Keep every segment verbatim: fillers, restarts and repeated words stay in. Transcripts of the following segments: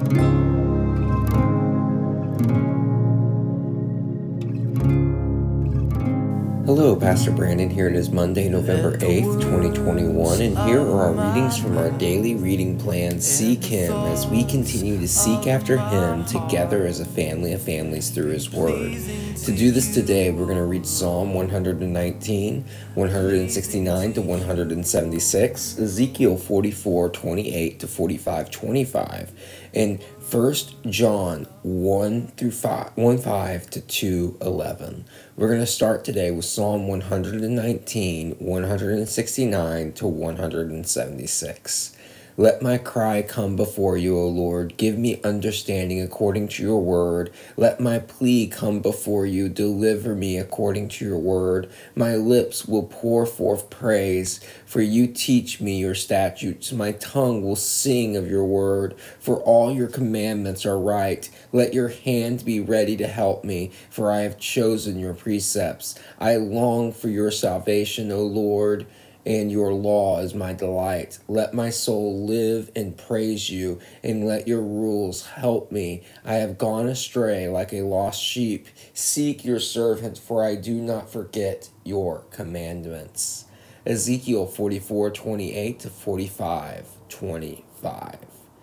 Hello, Pastor Brandon here. It is Monday, November eighth, twenty twenty-one, and here are our readings from our daily reading plan, Seek Him, as we continue to seek after Him together as a family of families through His Word. To do this today, we're going to read Psalm one nineteen, one sixty-nine to one seventy-six, Ezekiel forty-four twenty-eight to forty-five twenty-five, and First John one through five, one five to two eleven. We're going to start today with Psalm one nineteen, one sixty-nine to one seventy-six. Let my cry come before you, O Lord. Give me understanding according to your word. Let my plea come before you. Deliver me according to your word. My lips will pour forth praise, for you teach me your statutes. My tongue will sing of your word, for all your commandments are right. Let your hand be ready to help me, for I have chosen your precepts. I long for your salvation, O Lord, and your law is my delight. Let my soul live and praise you, and let your rules help me. I have gone astray like a lost sheep. Seek your servant, for I do not forget your commandments. Ezekiel forty-four twenty-eight to forty-five twenty-five.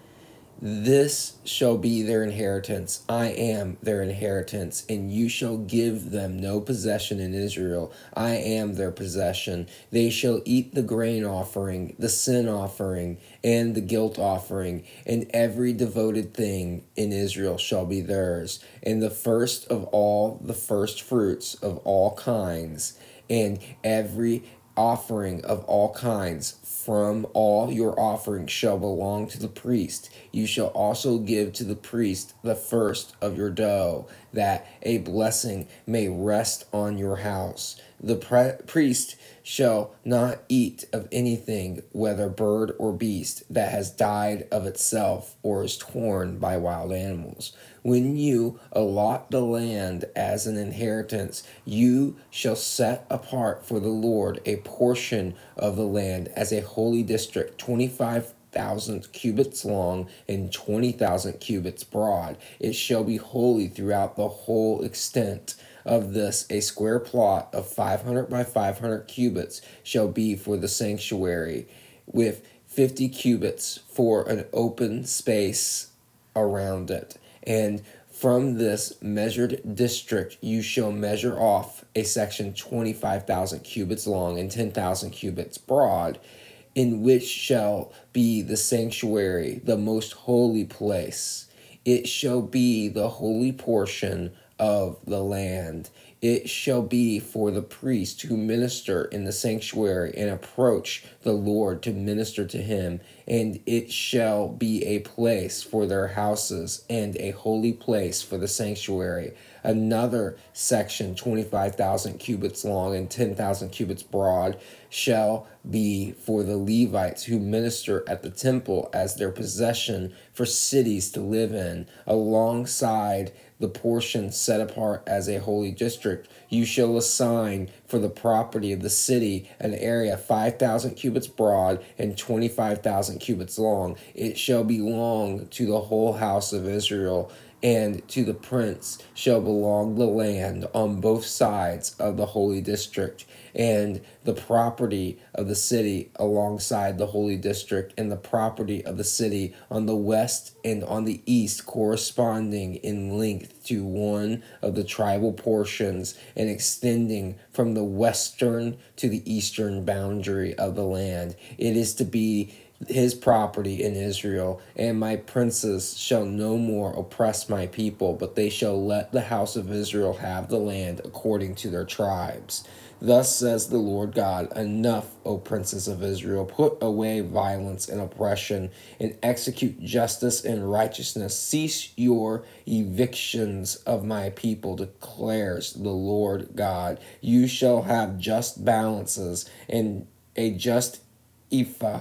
This shall be their inheritance. I am their inheritance, and you shall give them no possession in Israel. I am their possession. They shall eat the grain offering, the sin offering, and the guilt offering, and every devoted thing in Israel shall be theirs, and the first of all the first fruits of all kinds, and every offering of all kinds from all your offerings shall belong to the priest. You shall also give to the priest the first of your dough, that a blessing may rest on your house. The pre- priest shall not eat of anything, whether bird or beast, that has died of itself or is torn by wild animals. When you allot the land as an inheritance, you shall set apart for the Lord a portion of the land as a holy district, twenty-five thousand cubits long and twenty thousand cubits broad. It shall be holy throughout the whole extent of this. A square plot of five hundred by five hundred cubits shall be for the sanctuary, with fifty cubits for an open space around it. And from this measured district you shall measure off a section twenty-five thousand cubits long and ten thousand cubits broad, in which shall be the sanctuary, the most holy place. It shall be the holy portion of the land. It shall be for the priests who minister in the sanctuary and approach the Lord to minister to him, and it shall be a place for their houses and a holy place for the sanctuary. Another section, twenty-five thousand cubits long and ten thousand cubits broad, shall be for the Levites who minister at the temple as their possession for cities to live in, alongside the portion set apart as a holy district. You shall assign for the property of the city an area five thousand cubits broad and twenty-five thousand cubits long. It shall belong to the whole house of Israel, and to the prince shall belong the land on both sides of the holy district, and the property of the city alongside the holy district, and the property of the city on the west and on the east, corresponding in length to one of the tribal portions, and extending from the western to the eastern boundary of the land. It is to be his property in Israel, and my princes shall no more oppress my people, but they shall let the house of Israel have the land according to their tribes. Thus says the Lord God, enough, O princes of Israel, put away violence and oppression, and execute justice and righteousness. Cease your evictions of my people, declares the Lord God. You shall have just balances, and a just ephah,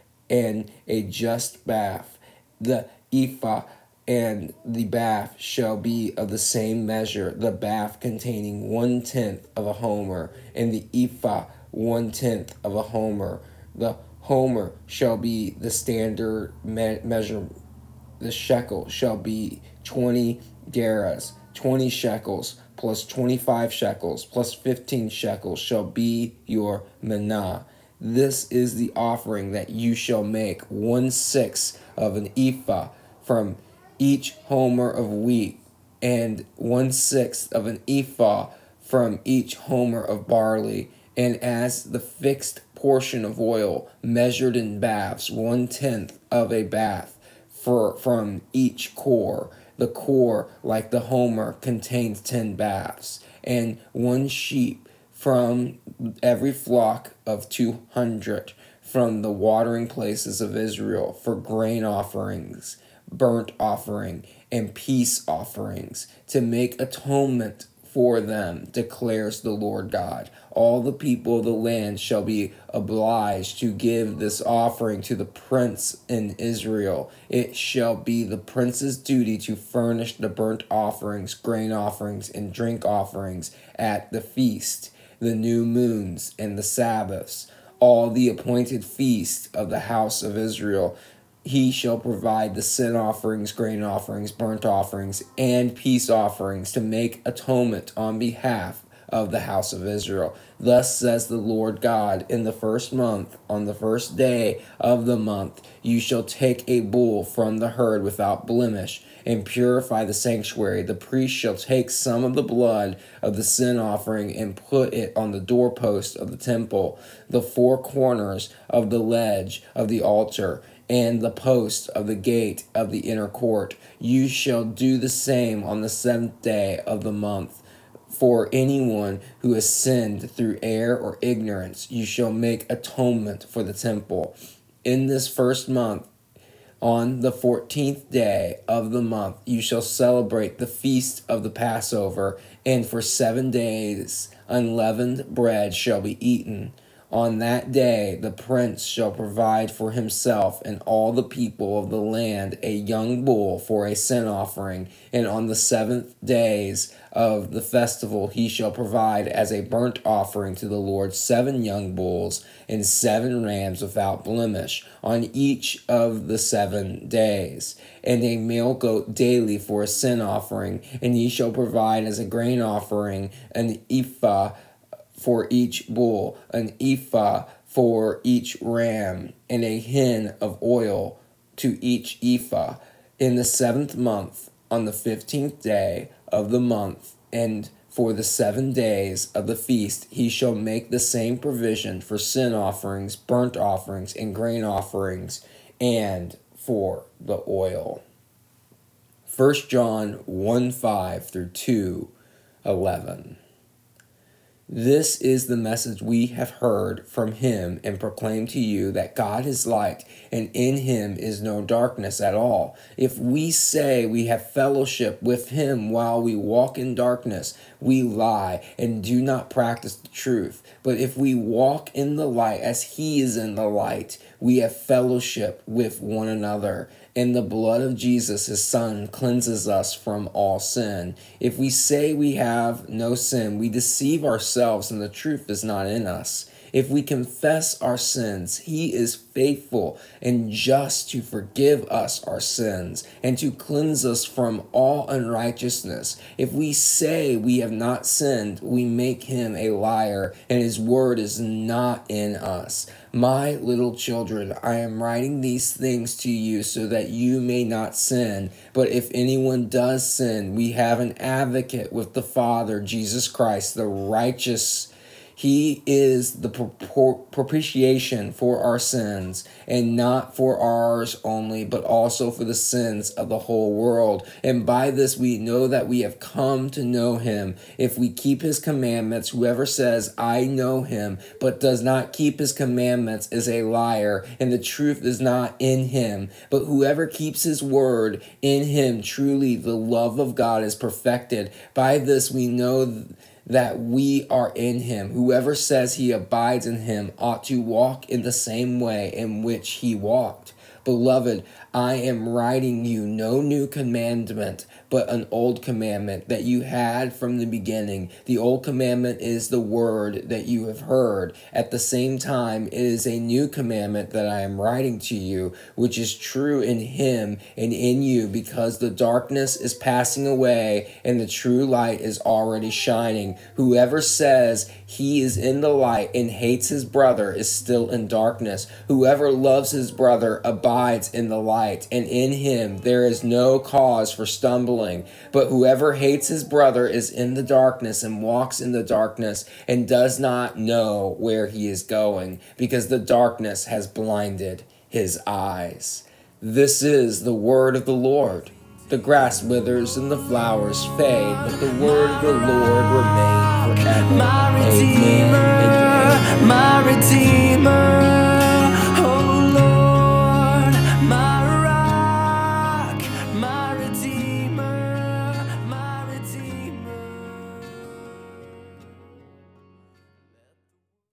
and a just bath. The ephah and the bath shall be of the same measure, the bath containing one-tenth of a homer, and the ephah one-tenth of a homer. The homer shall be the standard me- measure the shekel shall be twenty gerahs, twenty shekels, plus twenty-five shekels, plus fifteen shekels shall be your manah. This is the offering that you shall make, one-sixth of an ephah from each homer of wheat, and one-sixth of an ephah from each homer of barley, and as the fixed portion of oil, measured in baths, one-tenth of a bath for from each core. The core, like the homer, contains ten baths, and one sheep from every flock of two hundred from the watering places of Israel for grain offerings, burnt offering, and peace offerings, to make atonement for them, declares the Lord God. All the people of the land shall be obliged to give this offering to the prince in Israel. It shall be the prince's duty to furnish the burnt offerings, grain offerings, and drink offerings at the feast, the new moons, and the Sabbaths, all the appointed feasts of the house of Israel. He shall provide the sin offerings, grain offerings, burnt offerings, and peace offerings to make atonement on behalf of the house of Israel. Thus says the Lord God, in the first month, on the first day of the month, you shall take a bull from the herd without blemish, and purify the sanctuary. The priest shall take some of the blood of the sin offering and put it on the doorpost of the temple, the four corners of the ledge of the altar, and the post of the gate of the inner court. You shall do the same on the seventh day of the month. For anyone who has sinned through error or ignorance, you shall make atonement for the temple. In this first month, on the fourteenth day of the month, you shall celebrate the feast of the Passover, and for seven days unleavened bread shall be eaten. On that day the prince shall provide for himself and all the people of the land a young bull for a sin offering, and on the seventh days of the festival he shall provide as a burnt offering to the Lord seven young bulls and seven rams without blemish on each of the seven days, and a male goat daily for a sin offering, and he shall provide as a grain offering an ephah for each bull, an ephah for each ram, and a hin of oil to each ephah. In the seventh month, on the fifteenth day of the month, and for the seven days of the feast, he shall make the same provision for sin offerings, burnt offerings, and grain offerings, and for the oil. First John one five through two eleven. This is the message we have heard from him and proclaim to you, that God is light, and in him is no darkness at all. If we say we have fellowship with him while we walk in darkness, we lie and do not practice the truth. But if we walk in the light as he is in the light, we have fellowship with one another, and the blood of Jesus, his son, cleanses us from all sin. If we say we have no sin, we deceive ourselves, and the truth is not in us. If we confess our sins, he is faithful and just to forgive us our sins and to cleanse us from all unrighteousness. If we say we have not sinned, we make him a liar, and his word is not in us. My little children, I am writing these things to you so that you may not sin. But if anyone does sin, we have an advocate with the Father, Jesus Christ, the righteous. He is the propitiation for our sins, and not for ours only, but also for the sins of the whole world. And by this we know that we have come to know him, if we keep his commandments. Whoever says, I know him, but does not keep his commandments is a liar, and the truth is not in him. But whoever keeps his word, in him truly the love of God is perfected. By this we know th- that we are in him. Whoever says he abides in him ought to walk in the same way in which he walked. Beloved, I am writing you no new commandment, but an old commandment that you had from the beginning. The old commandment is the word that you have heard. At the same time, it is a new commandment that I am writing to you, which is true in him and in you, because the darkness is passing away and the true light is already shining. Whoever says he is in the light and hates his brother is still in darkness. Whoever loves his brother abides in the light, and in him there is no cause for stumbling. But whoever hates his brother is in the darkness and walks in the darkness and does not know where he is going, because the darkness has blinded his eyes. This is the word of the Lord. The grass withers and the flowers fade, but the word of the Lord remains forever. My Redeemer, Amen. my Redeemer.